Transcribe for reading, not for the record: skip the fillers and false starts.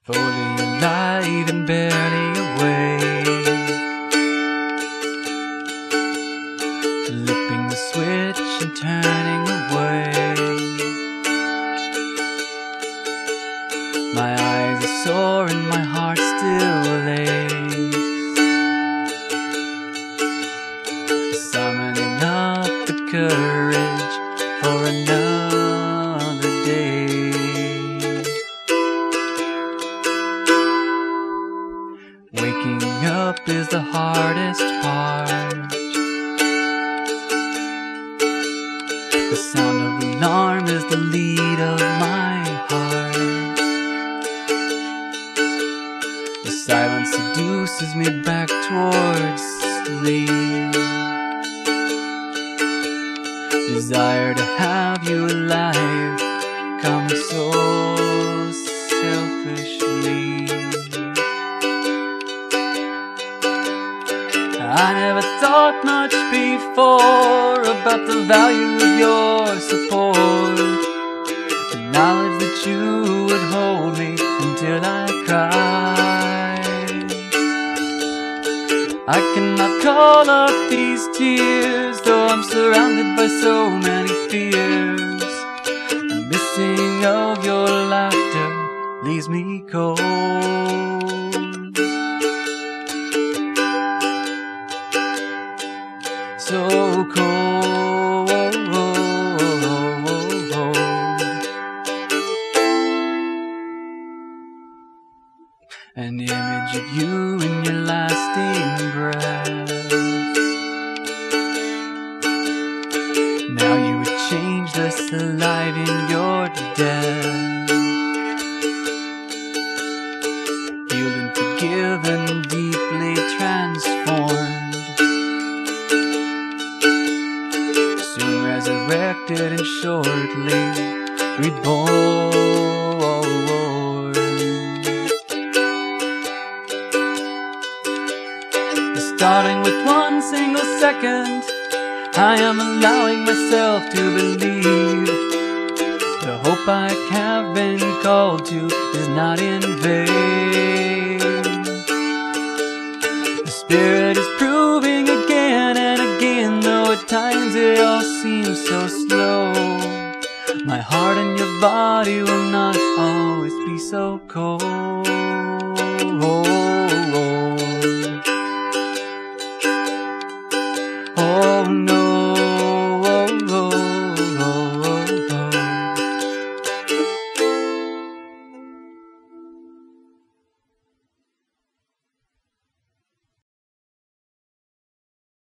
fully alive and barely awake, flipping the switch and turning away. My eyes are sore and my heart still aches, summoning up the courage for another day. Waking up is the hardest part. The sound of alarm is the lead of my heart. The silence seduces me back towards sleep. Desire to have you alive comes so selfishly. I never thought much before about the value of your support, the knowledge that you would hold me until I cried. I cannot call up these tears, though I'm surrounded by so many fears. The missing of your laughter leaves me cold. So cold. An image of you in your lasting breath. Now you would changeless, alive in your death, healed and forgiven, deeply transformed, resurrected and shortly reborn. Starting with one single second, I am allowing myself to believe the hope I have been called to is not in vain. The Spirit is proving again and again, though at times it all seems so slow. My heart and your body will not always be so cold.